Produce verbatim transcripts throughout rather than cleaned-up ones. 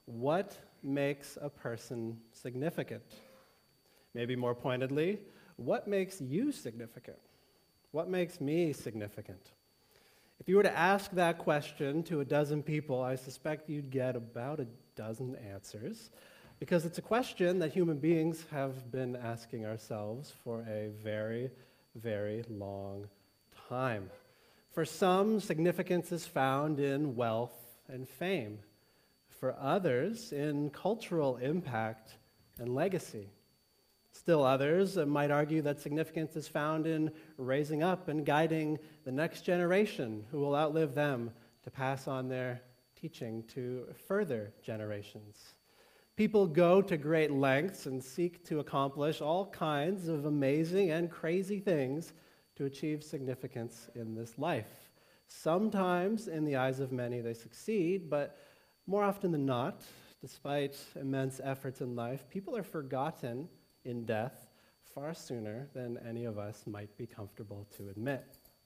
What makes a person significant? Maybe more pointedly, what makes you significant? What makes me significant? If you were to ask that question to a dozen people, I suspect you'd get about a dozen answers, because it's a question that human beings have been asking ourselves for a very, very long time. For some, significance is found in wealth and fame. For others, in cultural impact and legacy. Still others might argue that significance is found in raising up and guiding the next generation who will outlive them to pass on their teaching to further generations. People go to great lengths and seek to accomplish all kinds of amazing and crazy things to achieve significance in this life. Sometimes, in the eyes of many, they succeed, but more often than not, despite immense efforts in life, people are forgotten in death far sooner than any of us might be comfortable to admit.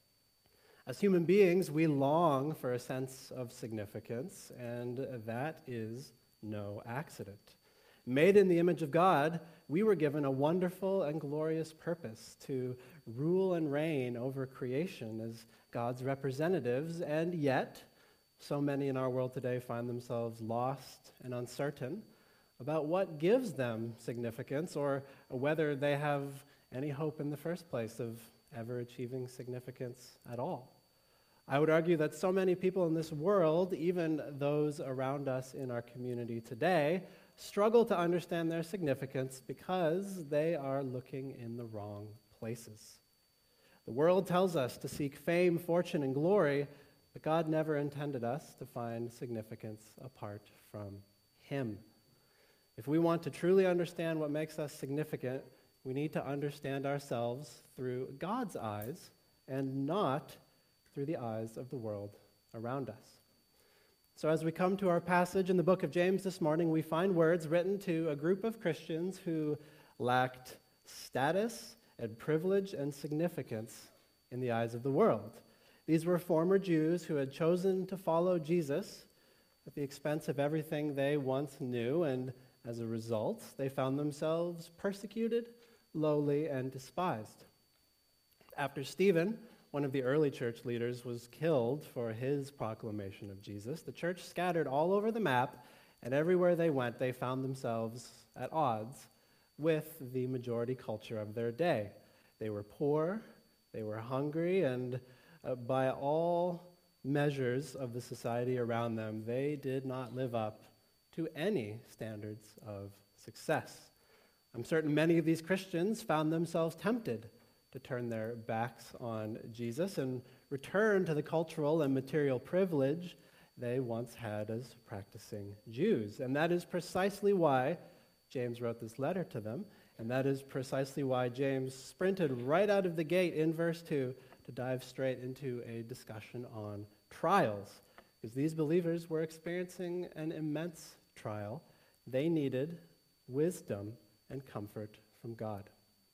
As human beings, we long for a sense of significance, and that is no accident. Made in the image of God, we were given a wonderful and glorious purpose to rule and reign over creation as God's representatives, and yet, so many in our world today find themselves lost and uncertain about what gives them significance or whether they have any hope in the first place of ever achieving significance at all. I would argue that so many people in this world, even those around us in our community today, struggle to understand their significance because they are looking in the wrong places. The world tells us to seek fame, fortune, and glory, but God never intended us to find significance apart from Him. If we want to truly understand what makes us significant, we need to understand ourselves through God's eyes and not through the eyes of the world around us. So as we come to our passage in the book of James this morning, we find words written to a group of Christians who lacked status and privilege and significance in the eyes of the world. These were former Jews who had chosen to follow Jesus at the expense of everything they once knew, and as a result, they found themselves persecuted, lowly, and despised. After Stephen, one of the early church leaders, was killed for his proclamation of Jesus, the church scattered all over the map, and everywhere they went, they found themselves at odds with the majority culture of their day. They were poor, they were hungry, and uh, by all measures of the society around them, they did not live up to any standards of success. I'm certain many of these Christians found themselves tempted to turn their backs on Jesus and return to the cultural and material privilege they once had as practicing Jews. And that is precisely why James wrote this letter to them, and that is precisely why James sprinted right out of the gate in verse two to dive straight into a discussion on trials, because these believers were experiencing an immense trial. They needed wisdom and comfort from God.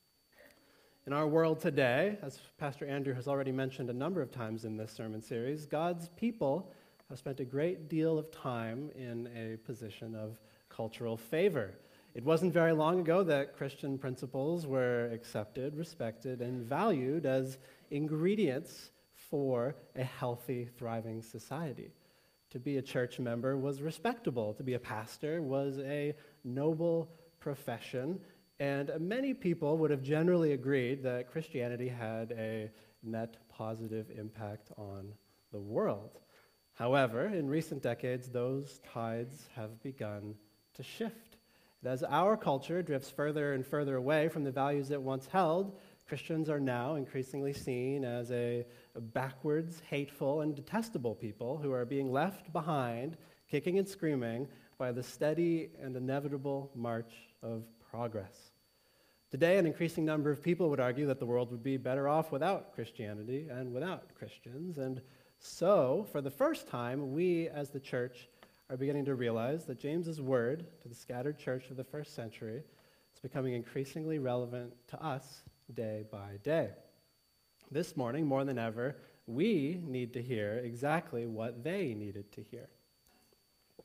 In our world today, as Pastor Andrew has already mentioned a number of times in this sermon series, God's people have spent a great deal of time in a position of cultural favor. It wasn't very long ago that Christian principles were accepted, respected, and valued as ingredients for a healthy, thriving society. To be a church member was respectable. To be a pastor was a noble profession. And many people would have generally agreed that Christianity had a net positive impact on the world. However, in recent decades, those tides have begun to shift. And as our culture drifts further and further away from the values it once held, Christians are now increasingly seen as a, a backwards, hateful, and detestable people who are being left behind, kicking and screaming, by the steady and inevitable march of progress. Today, an increasing number of people would argue that the world would be better off without Christianity and without Christians, and so, for the first time, we as the church are beginning to realize that James's word to the scattered church of the first century is becoming increasingly relevant to us day by day. This morning, more than ever, we need to hear exactly what they needed to hear.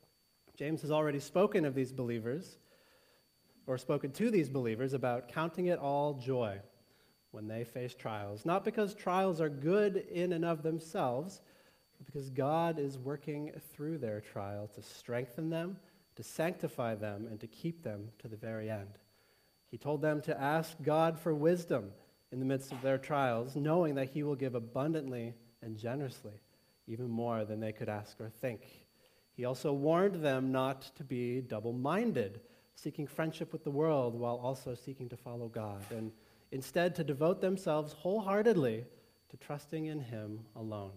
James has already spoken of these believers, or spoken to these believers about counting it all joy when they face trials, not because trials are good in and of themselves, but because God is working through their trial to strengthen them, to sanctify them, and to keep them to the very end. He told them to ask God for wisdom in the midst of their trials, knowing that he will give abundantly and generously, even more than they could ask or think. He also warned them not to be double-minded, seeking friendship with the world while also seeking to follow God, and instead to devote themselves wholeheartedly to trusting in him alone.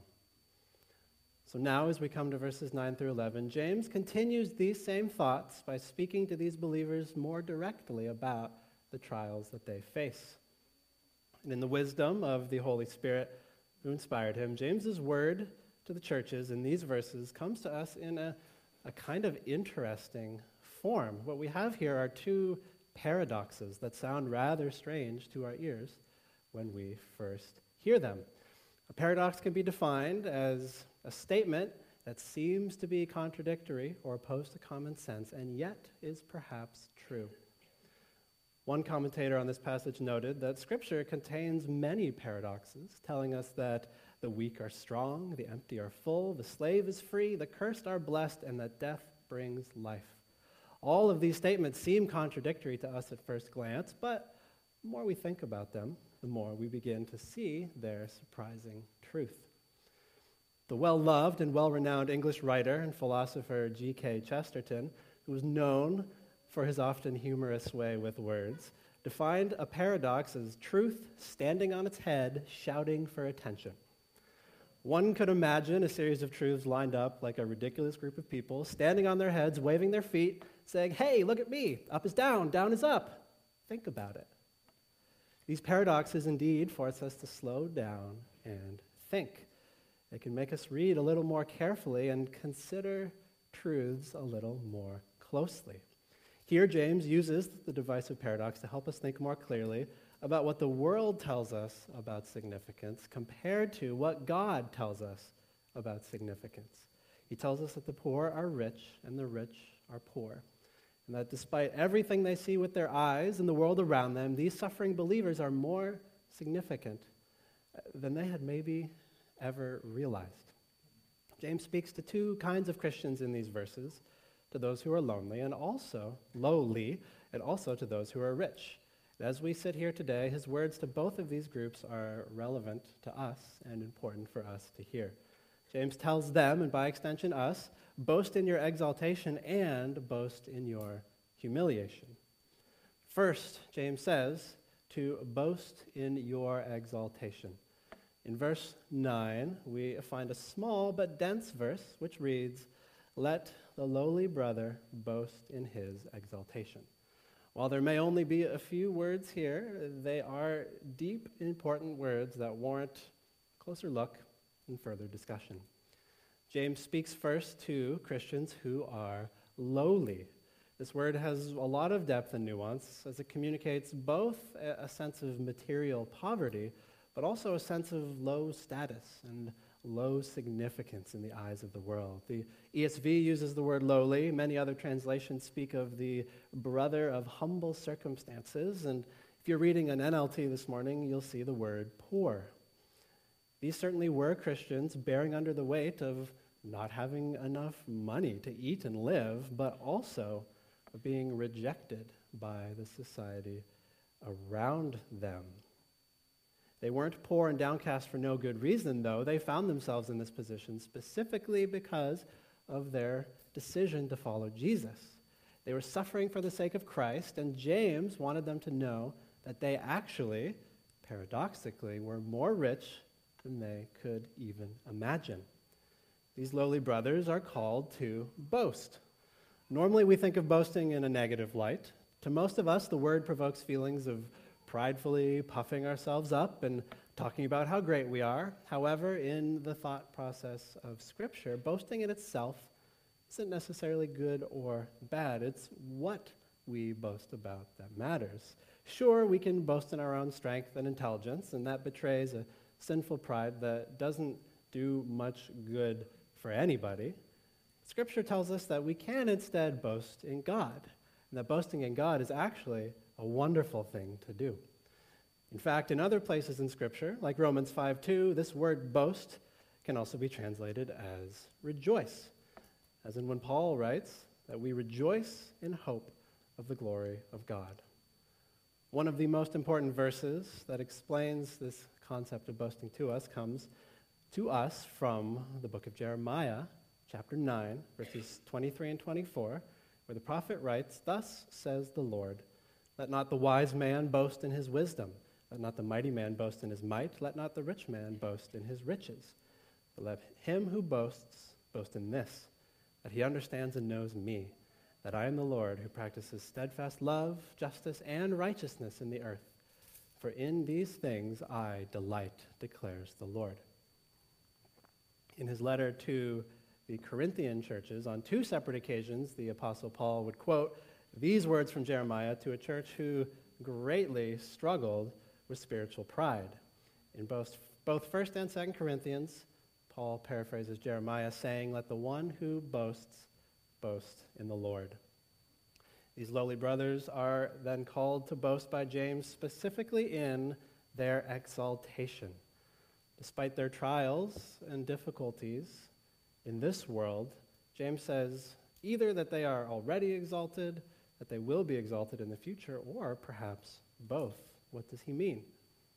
So now, as we come to verses nine through eleven, James continues these same thoughts by speaking to these believers more directly about the trials that they face. And in the wisdom of the Holy Spirit who inspired him, James's word to the churches in these verses comes to us in a, a kind of interesting form. What we have here are two paradoxes that sound rather strange to our ears when we first hear them. A paradox can be defined as a statement that seems to be contradictory or opposed to common sense and yet is perhaps true. One commentator on this passage noted that Scripture contains many paradoxes, telling us that the weak are strong, the empty are full, the slave is free, the cursed are blessed, and that death brings life. All of these statements seem contradictory to us at first glance, but the more we think about them, the more we begin to see their surprising truth. The well-loved and well-renowned English writer and philosopher G K Chesterton, who was known for his often humorous way with words, defined a paradox as truth standing on its head, shouting for attention. One could imagine a series of truths lined up like a ridiculous group of people, standing on their heads, waving their feet, saying, "Hey, look at me, up is down, down is up. Think about it." These paradoxes indeed force us to slow down and think. They can make us read a little more carefully and consider truths a little more closely. Here, James uses the divisive paradox to help us think more clearly about what the world tells us about significance compared to what God tells us about significance. He tells us that the poor are rich and the rich are poor, and that despite everything they see with their eyes and the world around them, these suffering believers are more significant than they had maybe ever realized. James speaks to two kinds of Christians in these verses, to those who are lonely and also lowly, and also to those who are rich. As we sit here today, his words to both of these groups are relevant to us and important for us to hear. James tells them, and by extension us, boast in your exaltation and boast in your humiliation. First, James says, to boast in your exaltation. In verse nine, we find a small but dense verse which reads, "Let the lowly brother boast in his exaltation." While there may only be a few words here, they are deep, important words that warrant a closer look and further discussion. James speaks first to Christians who are lowly. This word has a lot of depth and nuance as it communicates both a sense of material poverty, but also a sense of low status and low significance in the eyes of the world. The E S V uses the word lowly. Many other translations speak of the brother of humble circumstances. And if you're reading an N L T this morning, you'll see the word poor. These certainly were Christians bearing under the weight of not having enough money to eat and live, but also of being rejected by the society around them. They weren't poor and downcast for no good reason, though. They found themselves in this position specifically because of their decision to follow Jesus. They were suffering for the sake of Christ, and James wanted them to know that they actually, paradoxically, were more rich than they could even imagine. These lowly brothers are called to boast. Normally, we think of boasting in a negative light. To most of us, the word provokes feelings of pridefully puffing ourselves up and talking about how great we are. However, in the thought process of Scripture, boasting in itself isn't necessarily good or bad. It's what we boast about that matters. Sure, we can boast in our own strength and intelligence, and that betrays a sinful pride that doesn't do much good for anybody. Scripture tells us that we can instead boast in God, and that boasting in God is actually a wonderful thing to do. In fact, in other places in Scripture, like Romans five two, this word boast can also be translated as rejoice, as in when Paul writes that we rejoice in hope of the glory of God. One of the most important verses that explains this concept of boasting to us comes to us from the book of Jeremiah, chapter nine, verses twenty-three and twenty-four, where the prophet writes, "Thus says the Lord, let not the wise man boast in his wisdom, let not the mighty man boast in his might, let not the rich man boast in his riches. But let him who boasts boast in this, that he understands and knows me, that I am the Lord who practices steadfast love, justice, and righteousness in the earth. For in these things I delight, declares the Lord." In his letter to the Corinthian churches, on two separate occasions, the Apostle Paul would quote these words from Jeremiah to a church who greatly struggled with spiritual pride. In both, both First and Second Corinthians, Paul paraphrases Jeremiah saying, "Let the one who boasts boast in the Lord." These lowly brothers are then called to boast by James specifically in their exaltation. Despite their trials and difficulties in this world, James says either that they are already exalted, that they will be exalted in the future, or perhaps both. What does he mean?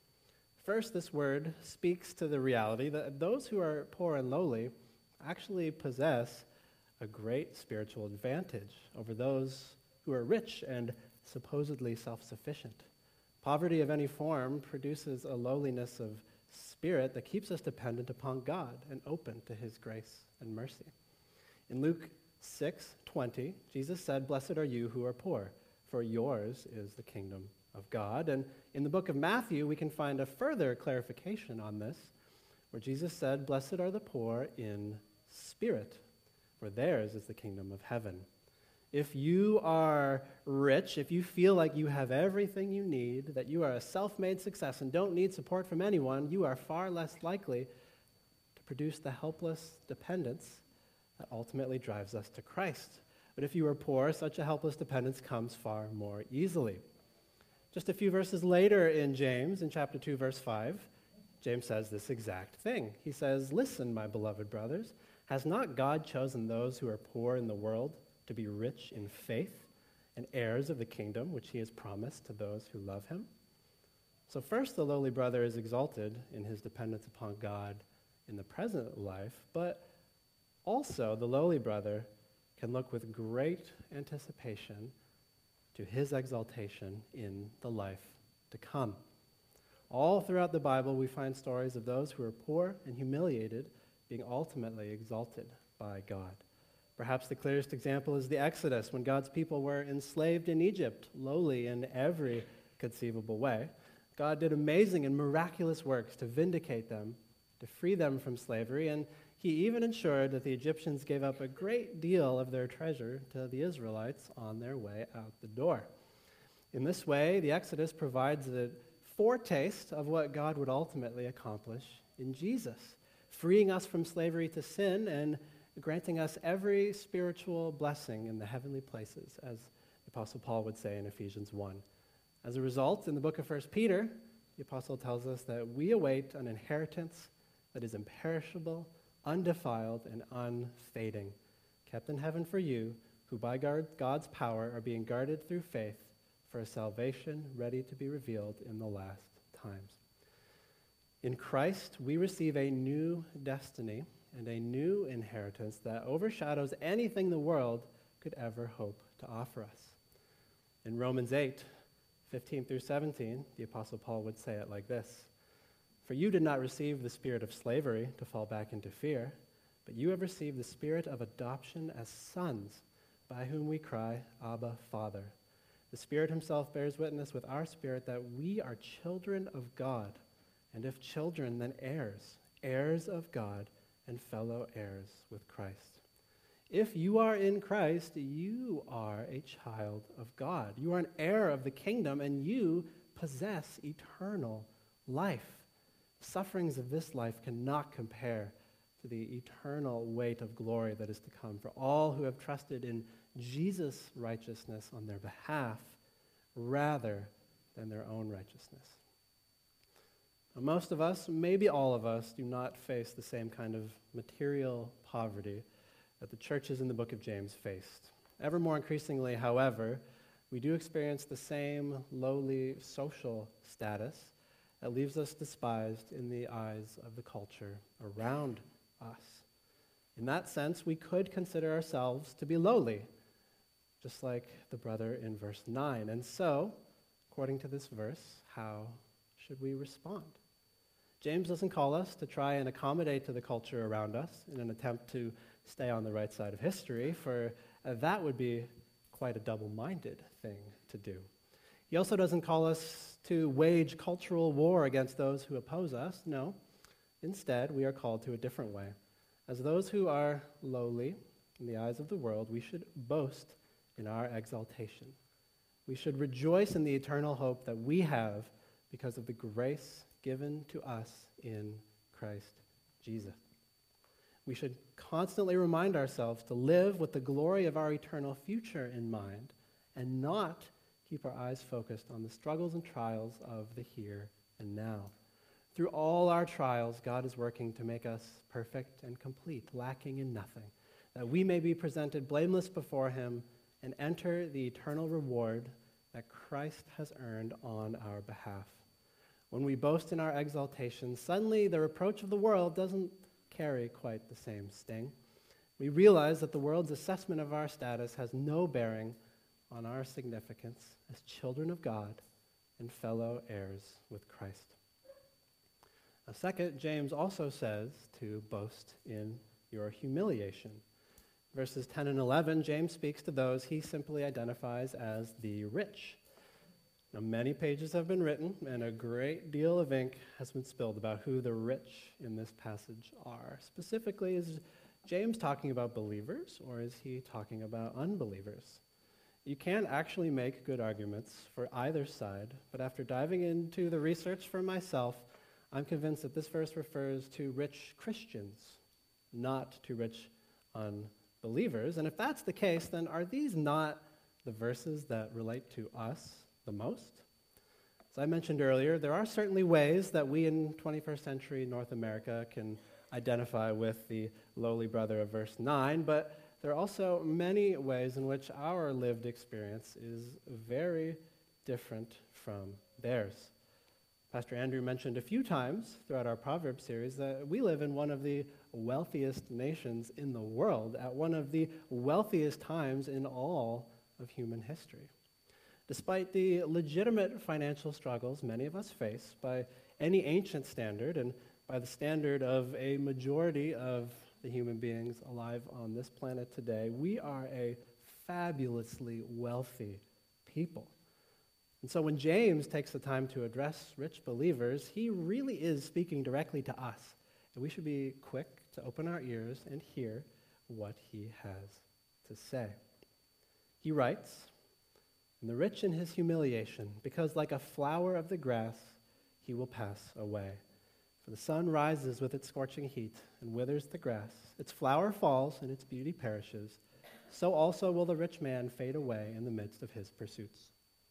First, this word speaks to the reality that those who are poor and lowly actually possess a great spiritual advantage over those who are rich and supposedly self-sufficient. Poverty of any form produces a lowliness of spirit that keeps us dependent upon God and open to his grace and mercy. In Luke six twenty, Jesus said, "Blessed are you who are poor, for yours is the kingdom of God." And in the book of Matthew, we can find a further clarification on this, where Jesus said, "Blessed are the poor in spirit, for theirs is the kingdom of heaven." If you are rich, if you feel like you have everything you need, that you are a self-made success and don't need support from anyone, you are far less likely to produce the helpless dependence that ultimately drives us to Christ. But if you are poor, such a helpless dependence comes far more easily. Just a few verses later in James, in chapter two, verse five, James says this exact thing. He says, "Listen, my beloved brothers, has not God chosen those who are poor in the world to be rich in faith and heirs of the kingdom which he has promised to those who love him?" So first, the lowly brother is exalted in his dependence upon God in the present life, but also the lowly brother can look with great anticipation to his exaltation in the life to come. All throughout the Bible, we find stories of those who are poor and humiliated being ultimately exalted by God. Perhaps the clearest example is the Exodus, when God's people were enslaved in Egypt, lowly in every conceivable way. God did amazing and miraculous works to vindicate them, to free them from slavery, and he even ensured that the Egyptians gave up a great deal of their treasure to the Israelites on their way out the door. In this way, the Exodus provides a foretaste of what God would ultimately accomplish in Jesus, freeing us from slavery to sin and granting us every spiritual blessing in the heavenly places, as the Apostle Paul would say in Ephesians one. As a result, in the book of First Peter, the Apostle tells us that we await an inheritance that is imperishable, undefiled, and unfading, kept in heaven for you, who by God's power are being guarded through faith for a salvation ready to be revealed in the last times. In Christ, we receive a new destiny and a new inheritance that overshadows anything the world could ever hope to offer us. In Romans eight, fifteen through seventeen, the Apostle Paul would say it like this: "For you did not receive the spirit of slavery to fall back into fear, but you have received the spirit of adoption as sons, by whom we cry, 'Abba, Father.' The Spirit himself bears witness with our spirit that we are children of God, and if children, then heirs, heirs of God, and fellow heirs with Christ." If you are in Christ, you are a child of God. You are an heir of the kingdom, and you possess eternal life. Sufferings of this life cannot compare to the eternal weight of glory that is to come for all who have trusted in Jesus' righteousness on their behalf rather than their own righteousness. Now, most of us, maybe all of us, do not face the same kind of material poverty that the churches in the book of James faced. Ever more increasingly, however, we do experience the same lowly social status that leaves us despised in the eyes of the culture around us. In that sense, we could consider ourselves to be lowly, just like the brother in verse nine. And so, according to this verse, how should we respond? James doesn't call us to try and accommodate to the culture around us in an attempt to stay on the right side of history, for uh, that would be quite a double-minded thing to do. He also doesn't call us to wage cultural war against those who oppose us. No. Instead, we are called to a different way. As those who are lowly in the eyes of the world, we should boast in our exaltation. We should rejoice in the eternal hope that we have because of the grace given to us in Christ Jesus. We should constantly remind ourselves to live with the glory of our eternal future in mind and not keep our eyes focused on the struggles and trials of the here and now. Through all our trials, God is working to make us perfect and complete, lacking in nothing, that we may be presented blameless before him and enter the eternal reward that Christ has earned on our behalf. When we boast in our exaltation, suddenly the reproach of the world doesn't carry quite the same sting. We realize that the world's assessment of our status has no bearing on our significance as children of God and fellow heirs with Christ. Now, second, James also says to boast in your humiliation. Verses ten and eleven, James speaks to those he simply identifies as the rich. Now, many pages have been written, and a great deal of ink has been spilled about who the rich in this passage are. Specifically, is James talking about believers, or is he talking about unbelievers? You can actually make good arguments for either side, but after diving into the research for myself, I'm convinced that this verse refers to rich Christians, not to rich unbelievers. And if that's the case, then are these not the verses that relate to us the most? As I mentioned earlier, there are certainly ways that we in twenty-first century North America can identify with the lowly brother of verse nine, but there are also many ways in which our lived experience is very different from theirs. Pastor Andrew mentioned a few times throughout our Proverbs series that we live in one of the wealthiest nations in the world, at one of the wealthiest times in all of human history. Despite the legitimate financial struggles many of us face by any ancient standard and by the standard of a majority of the human beings alive on this planet today, we are a fabulously wealthy people. And so when James takes the time to address rich believers, he really is speaking directly to us. And we should be quick to open our ears and hear what he has to say. He writes, "And the rich in his humiliation, because like a flower of the grass, he will pass away. For the sun rises with its scorching heat and withers the grass. Its flower falls and its beauty perishes. So also will the rich man fade away in the midst of his pursuits."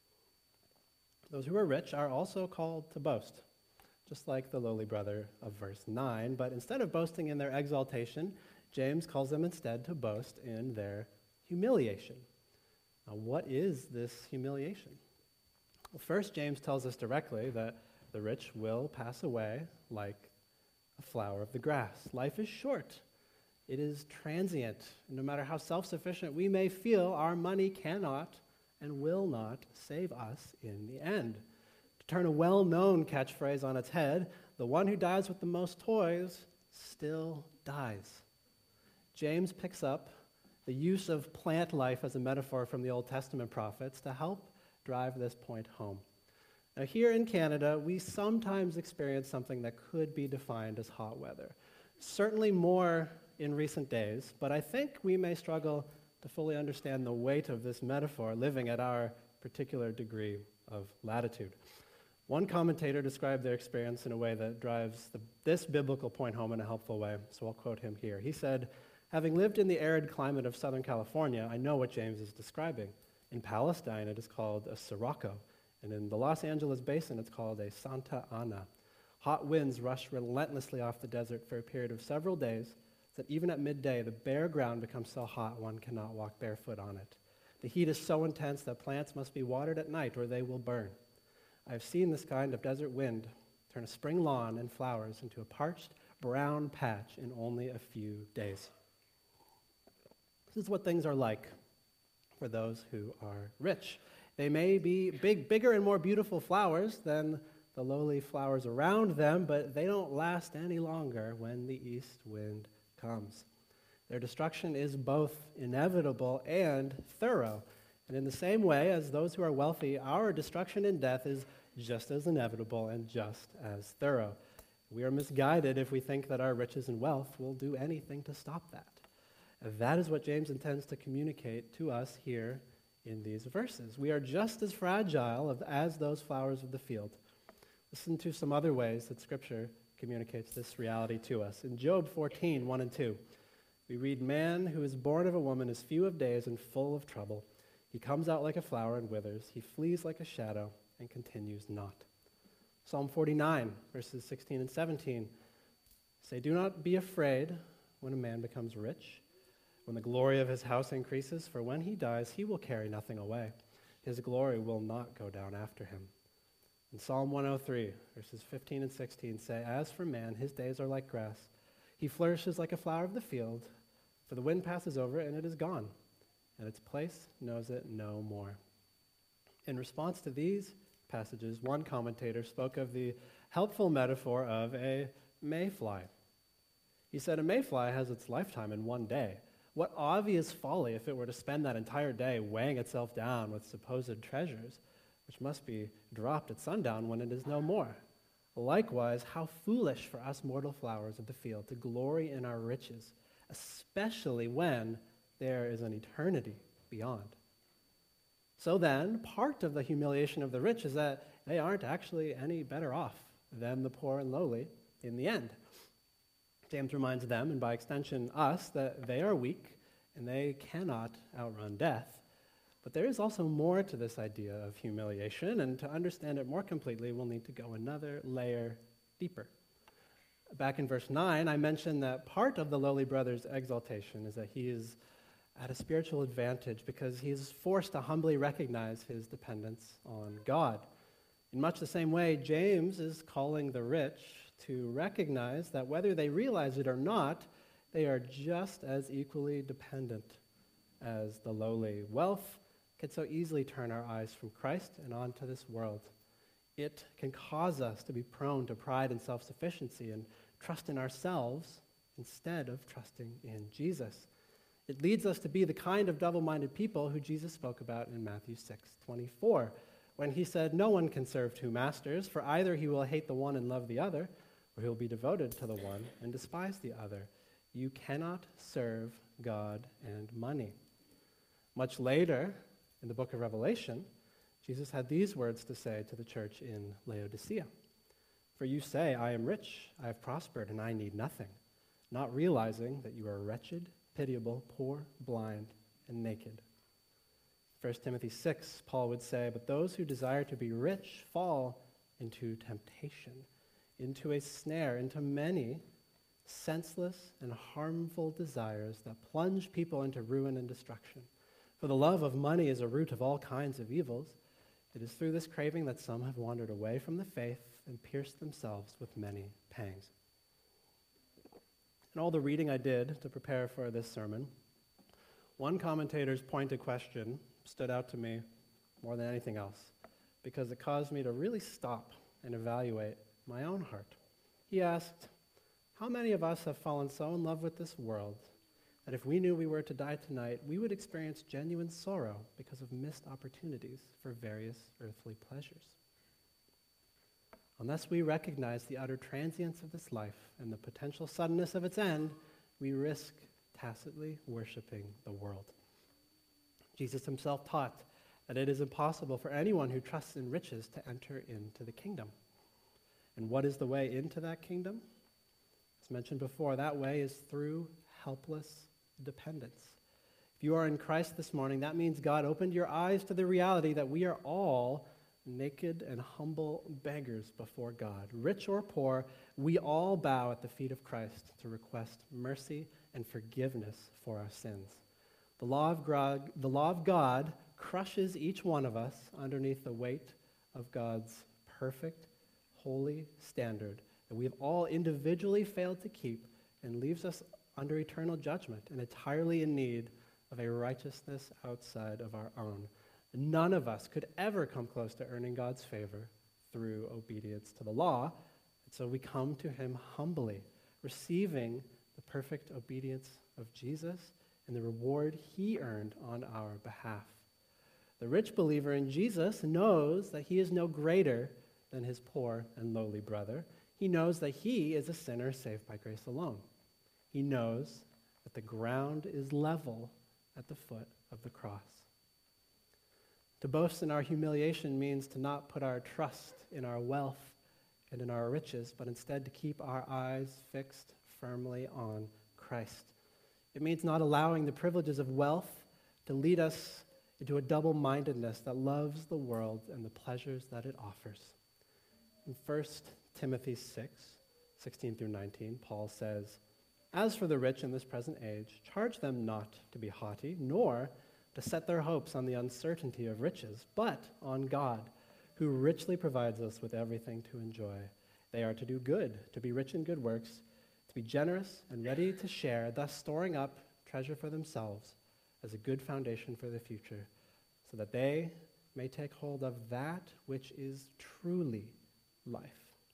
Those who are rich are also called to boast, just like the lowly brother of verse nine. But instead of boasting in their exaltation, James calls them instead to boast in their humiliation. Now, what is this humiliation? Well, first, James tells us directly that the rich will pass away like a flower of the grass. Life is short. It is transient. No matter how self-sufficient we may feel, our money cannot and will not save us in the end. To turn a well-known catchphrase on its head, the one who dies with the most toys still dies. James picks up the use of plant life as a metaphor from the Old Testament prophets to help drive this point home. Now, here in Canada, we sometimes experience something that could be defined as hot weather. Certainly more in recent days, but I think we may struggle to fully understand the weight of this metaphor living at our particular degree of latitude. One commentator described their experience in a way that drives the, this biblical point home in a helpful way, so I'll quote him here. He said, "Having lived in the arid climate of Southern California, I know what James is describing. In Palestine, it is called a sirocco, and in the Los Angeles basin, it's called a Santa Ana. Hot winds rush relentlessly off the desert for a period of several days, so that even at midday, the bare ground becomes so hot one cannot walk barefoot on it. The heat is so intense that plants must be watered at night or they will burn. I have seen this kind of desert wind turn a spring lawn and flowers into a parched, brown patch in only a few days." This is what things are like for those who are rich. They may be big, bigger and more beautiful flowers than the lowly flowers around them, but they don't last any longer when the east wind comes. Their destruction is both inevitable and thorough. And in the same way as those who are wealthy, our destruction and death is just as inevitable and just as thorough. We are misguided if we think that our riches and wealth will do anything to stop that. That is what James intends to communicate to us here in these verses. We are just as fragile as those flowers of the field. Listen to some other ways that Scripture communicates this reality to us. In Job fourteen, one and two, we read, "Man who is born of a woman is few of days and full of trouble. He comes out like a flower and withers. He flees like a shadow and continues not." Psalm forty-nine, verses sixteen and seventeen say, "Do not be afraid when a man becomes rich, when the glory of his house increases, for when he dies, he will carry nothing away. His glory will not go down after him." In Psalm one oh three, verses fifteen and sixteen say, "As for man, his days are like grass. He flourishes like a flower of the field, for the wind passes over it and it is gone, and its place knows it no more." In response to these passages, one commentator spoke of the helpful metaphor of a mayfly. He said, "A mayfly has its lifetime in one day. What obvious folly if it were to spend that entire day weighing itself down with supposed treasures, which must be dropped at sundown when it is no more. Likewise, how foolish for us mortal flowers of the field to glory in our riches, especially when there is an eternity beyond." So then, part of the humiliation of the rich is that they aren't actually any better off than the poor and lowly in the end. James reminds them, and by extension us, that they are weak and they cannot outrun death. But there is also more to this idea of humiliation, and to understand it more completely, we'll need to go another layer deeper. Back in verse nine, I mentioned that part of the lowly brother's exaltation is that he is at a spiritual advantage because he is forced to humbly recognize his dependence on God. In much the same way, James is calling the rich to recognize that whether they realize it or not, they are just as equally dependent as the lowly. Wealth can so easily turn our eyes from Christ and onto this world. It can cause us to be prone to pride and self-sufficiency and trust in ourselves instead of trusting in Jesus. It leads us to be the kind of double-minded people who Jesus spoke about in Matthew six twenty-four, when he said, "No one can serve two masters, for either he will hate the one and love the other, or he will be devoted to the one and despise the other. You cannot serve God and money." Much later, in the book of Revelation, Jesus had these words to say to the church in Laodicea. "For you say, 'I am rich, I have prospered, and I need nothing,' not realizing that you are wretched, pitiable, poor, blind, and naked." First Timothy six, Paul would say, "But those who desire to be rich fall into temptation, into a snare, into many senseless and harmful desires that plunge people into ruin and destruction. For the love of money is a root of all kinds of evils. It is through this craving that some have wandered away from the faith and pierced themselves with many pangs." In all the reading I did to prepare for this sermon, one commentator's pointed question stood out to me more than anything else because it caused me to really stop and evaluate my own heart. He asked, "How many of us have fallen so in love with this world that if we knew we were to die tonight, we would experience genuine sorrow because of missed opportunities for various earthly pleasures? Unless we recognize the utter transience of this life and the potential suddenness of its end, we risk tacitly worshiping the world." Jesus himself taught that it is impossible for anyone who trusts in riches to enter into the kingdom. And what is the way into that kingdom? As mentioned before, that way is through helpless dependence. If you are in Christ this morning, that means God opened your eyes to the reality that we are all naked and humble beggars before God. Rich or poor, we all bow at the feet of Christ to request mercy and forgiveness for our sins. The law of God, the law of God crushes each one of us underneath the weight of God's perfect, holy standard that we have all individually failed to keep, and leaves us under eternal judgment and entirely in need of a righteousness outside of our own. None of us could ever come close to earning God's favor through obedience to the law, and so we come to him humbly, receiving the perfect obedience of Jesus and the reward he earned on our behalf. The rich believer in Jesus knows that he is no greater than his poor and lowly brother. He knows that he is a sinner saved by grace alone. He knows that the ground is level at the foot of the cross. To boast in our humiliation means to not put our trust in our wealth and in our riches, but instead to keep our eyes fixed firmly on Christ. It means not allowing the privileges of wealth to lead us into a double-mindedness that loves the world and the pleasures that it offers. In First Timothy six, sixteen through nineteen, Paul says, "As for the rich in this present age, charge them not to be haughty, nor to set their hopes on the uncertainty of riches, but on God, who richly provides us with everything to enjoy. They are to do good, to be rich in good works, to be generous and ready to share, thus storing up treasure for themselves as a good foundation for the future, so that they may take hold of that which is truly life."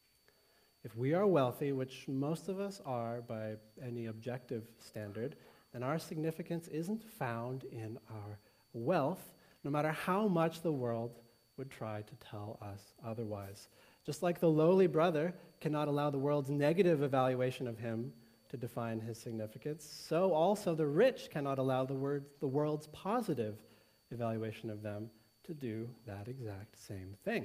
If we are wealthy, which most of us are by any objective standard, then our significance isn't found in our wealth, no matter how much the world would try to tell us otherwise. Just like the lowly brother cannot allow the world's negative evaluation of him to define his significance, so also the rich cannot allow the, word, the world's positive evaluation of them to do that exact same thing.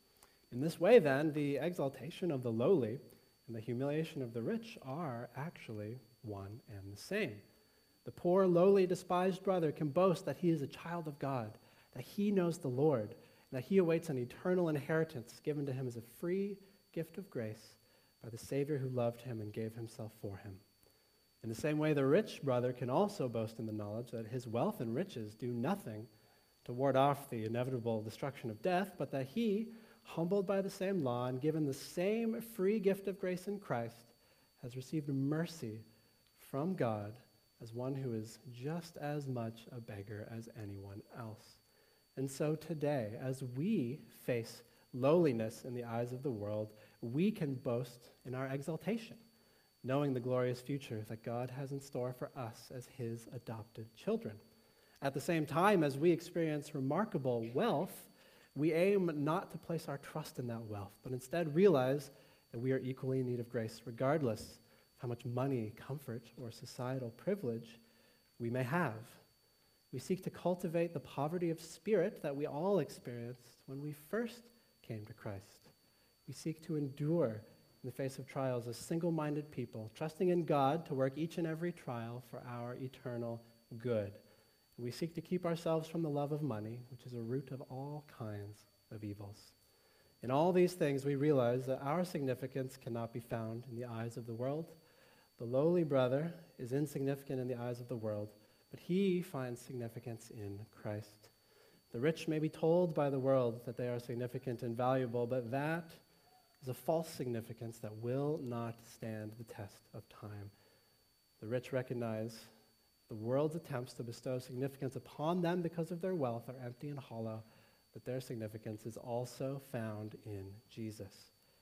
In this way, then, the exaltation of the lowly and the humiliation of the rich are actually one and the same. The poor, lowly, despised brother can boast that he is a child of God, that he knows the Lord, and that he awaits an eternal inheritance given to him as a free gift of grace by the Savior who loved him and gave himself for him. In the same way, the rich brother can also boast in the knowledge that his wealth and riches do nothing to ward off the inevitable destruction of death, but that he, humbled by the same law and given the same free gift of grace in Christ, has received mercy from God as one who is just as much a beggar as anyone else. And so today, as we face lowliness in the eyes of the world, we can boast in our exaltation, knowing the glorious future that God has in store for us as his adopted children. At the same time, as we experience remarkable wealth, we aim not to place our trust in that wealth, but instead realize that we are equally in need of grace, regardless of how much money, comfort, or societal privilege we may have. We seek to cultivate the poverty of spirit that we all experienced when we first came to Christ. We seek to endure in the face of trials as single-minded people, trusting in God to work each and every trial for our eternal good. We seek to keep ourselves from the love of money, which is a root of all kinds of evils. In all these things, we realize that our significance cannot be found in the eyes of the world. The lowly brother is insignificant in the eyes of the world, but he finds significance in Christ. The rich may be told by the world that they are significant and valuable, but that is a false significance that will not stand the test of time. The rich recognize the world's attempts to bestow significance upon them because of their wealth are empty and hollow, but their significance is also found in Jesus.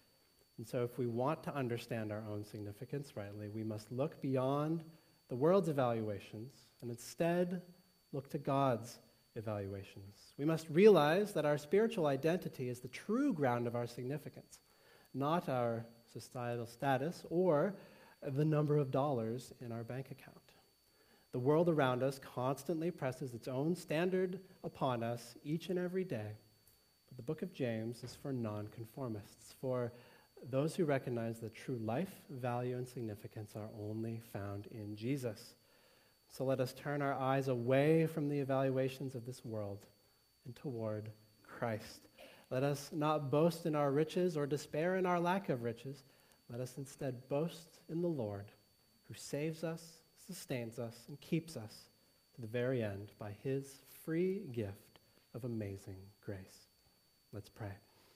And so if we want to understand our own significance rightly, we must look beyond the world's evaluations and instead look to God's evaluations. We must realize that our spiritual identity is the true ground of our significance, not our societal status or the number of dollars in our bank account. The world around us constantly presses its own standard upon us each and every day. But the book of James is for nonconformists, for those who recognize that true life, value, and significance are only found in Jesus. So let us turn our eyes away from the evaluations of this world and toward Christ. Let us not boast in our riches or despair in our lack of riches. Let us instead boast in the Lord, who saves us, sustains us, and keeps us to the very end by his free gift of amazing grace. Let's pray.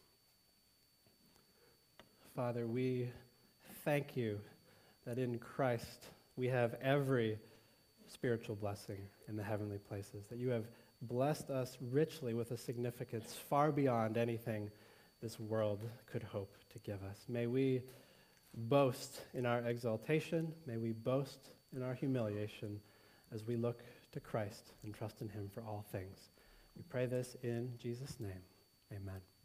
Father, we thank you that in Christ we have every spiritual blessing in the heavenly places, that you have blessed us richly with a significance far beyond anything this world could hope to give us. May we boast in our exaltation, may we boast in our humiliation as we look to Christ and trust in him for all things. We pray this in Jesus' name. Amen.